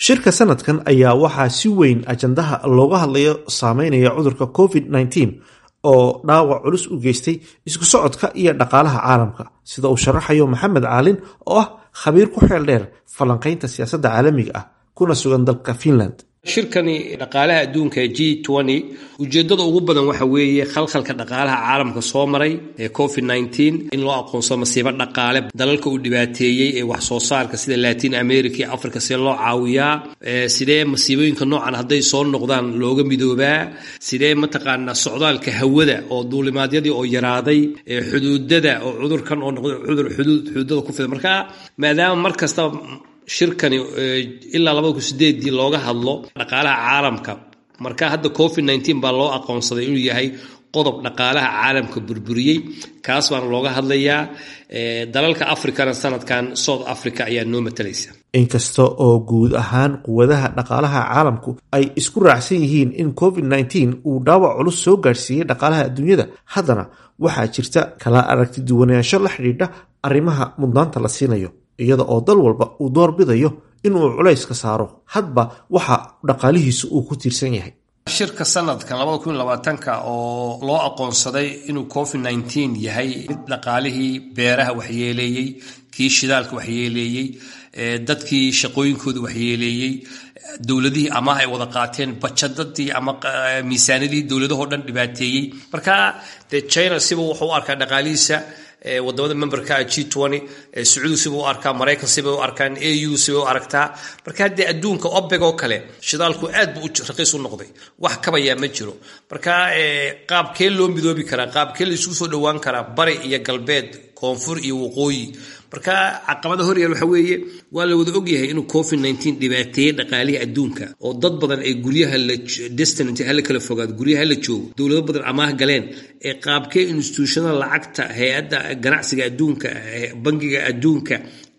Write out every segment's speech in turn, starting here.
shirka sanadkan ayaa waxaa si weyn ajandaha looga hadlayo saameynaya cudurka covid-19 oo dhaawac culus u geystay isku socodka iyo dhaqaalaha caalamka, sida uu sharaxayo Maxamed Caalin oo ah khabiir ku xeel dheer falanqaynta siyaasadda caalamiga ah kuna sugan dalka Finland. shirkani dhaqaalaha adduunka G20 ujeedada ugu badan waxa weeye khalkhalka dhaqaalaha caalamka soo maray ee COVID-19 in loo aqoonsado masiibo dhaqaale dalalka uu dhibaateeyay ee wax soo saarka sida Latin America iyo Africa si loo caawiyaa sidee masiibooyinka noocan haday soo noqdaan looga midoobaa sidee mataqaana socdaalka hawada oo duulimaadyadii oo yaraaday xuduudada oo cudurkan oo noqday cudur xuduudada ku fiday marka maadaama markasta shirkani ilaa 2008 looga hadlo dhaqaalaha caalamka marka hadda COVID-19 baa loo aqoonsaday inuu yahay qodob dhaqaalaha caalamka burburiyay kaas baan looga hadlayaa dalalka Afrikana sanadkan South Africa ayaa noo matalaysa. inkasta oo guud ahaan quwadaha dhaqaalaha caalamku ay isku raacsan yihiin in COVID-19 uu dhaawac culus soo gaarsiiyay dhaqaalaha adduunyada, haddana waxaa jirta kala aragti duwanaansho la xidhiidha arrimaha mudnaanta la siinayo, iyada oo dal walba uu door bidayo inuu culays ka saaro hadba waxa dhaqaalihiisu uu ku tiirsan yahay. shirka sanadkan 2020 oo loo aqoonsaday inuu COVID-19 yahay mid dhaqaalihii beeraha waxyeeleeyay, kii shidaalka waxyeeleeyay, dadkii shaqooyinkooda waxyeeleeyay, dawladihii ama ay wada qaateen bajadadii ama miisaanadii dawladaha dhan dhibaateeyay. marka China siba wuxuu arkaa dhaqaalihiisa wadamada memberka G20 Sacuudi siba u arkaa, Mareykan siba u arkaan, EU siba u aragtaa. marka hadda adduunka OPEC oo kale shidaalku aad buu raqiis u noqday, wax kabaya ma jiro. marka qaabkee loo midoobi karaa, qaabkee la isugu soo dhawaan karaa bari iyo galbeed, koonfur iyo waqooyi. marka caqabada hor yaal waxa weeye waa la wada ogyahay inuu COVID-19 dhibaateeyay dhaqaalihi adduunka oo dad badan ay guryaha la distant hal kala fogaad guryaha la joogo, dawlado badan amaah galeen ee qaabkee institutionada lacagta hay'adda ganacsiga adduunka, bangiga adduunka,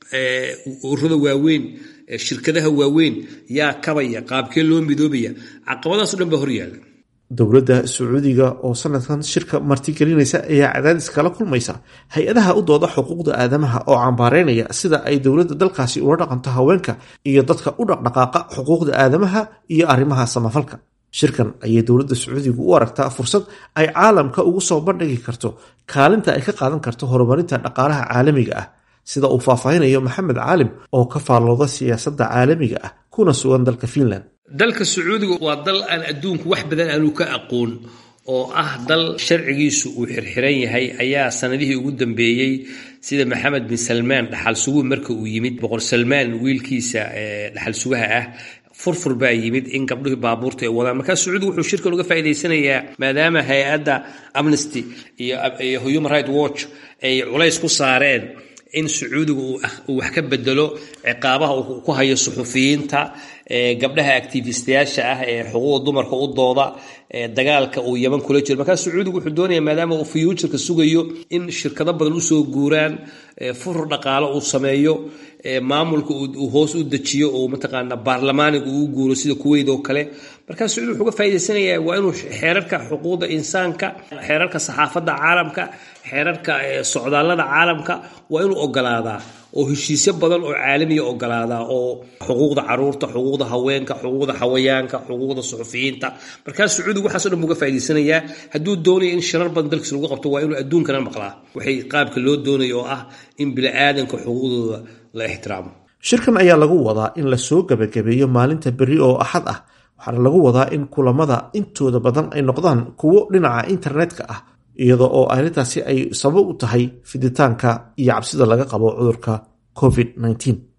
ururada waaweyn, shirkadaha waaweyn yaa kabaya, qaabkee loo midoobaya. caqabadaas oo dhan baa hor yaal. dowladda Sacuudiga oo sanadkan shirka martigelinaysa ayaa cadaadis kala kulmaysa hay-adaha u dooda xuquuqda aadamaha oo cambaareynaya sida ay dowladda dalkaasi ula dhaqanto haweenka iyo dadka u dhaqdhaqaaqa xuquuqda aadamaha iyo arrimaha samafalka. shirkan ayay dowladda Sacuudiga u aragtaa fursad ay caalamka ugu soo bandhigi karto kaalinta ay ka qaadan karto horumarinta dhaqaalaha caalamiga ah, sida uu faahfaahinayo Maxamed Caalim oo ka faallooda siyaasadda caalamiga ah kuna sugan dalka Finland. dalka Sacuudiga waa dal aan adduunku wax badan aanu ka aqoon oo ah dal sharcigiisu uu xirxiran yahay ayaa sanadihii ugu dambeeyay sida Maxamed bin Salman dhaxal sugu marka uu yimid boqor Salman wiilkiisa dhaxal sugaha ah furfur baa yimid in gabdhuhu baabuurta ay wadaan. marka Sacuudiga wuxuu shirkan uga faa'iideysanayaa maadaama hay'adda Amnesty iyo Human Rights Watch ay culays ku saareen in Sacuudiga uu wax ka bedelo ciqaabaha uu ku hayo suxufiyiinta, gabdhaha activistayaasha ah ee xuquuqda dumarka u dooda, dagaalka uu Yemen kula jiro. marka Sacuudiga wuxuu doonayaa maadaama uu future-ka sugayo in shirkado badan u soo guuraan, furur dhaqaale uu sameeyo, maamulka uu hoos u dejiyo oo mataqaana baarlamaaniga uu guuro sida Kuwait oo kale. marka Sacuudiga wuxuu ka faa'iideysanayaa waa inuu xeerarka xuquuqda insaanka, xeerarka saxaafadda caalamka, xeerarka socdaalada caalamka waa inuu ogolaadaa oo heshiisyo badan oo caalami ah ogolaadaa oo xuquuqda caruurta, xuquuqda haweenka, xuquuqda xawayaanka, xuquuqda suxufiyiinta. marka Sacuudiga waxaas oo dhan uga faa'iideysanayaa hadduu doonayo in shirar badan dalkiisa lagu qabto waa inuu adduunkana maqlaa waxay qaabka loo doonayo oo ah in bini'aadanka xuquuqdooda la ixtiraamo. shirkan ayaa lagu wadaa in la soo gabagabeeyo maalinta berri oo Axad ah, waxaana lagu wadaa in kulamada intooda badan ay noqdaan kuwo dhinaca internetka ah, iyada oo arrintaasi ay sabab u tahay fiditaanka iyo cabsida laga qabo cudurka COVID-19.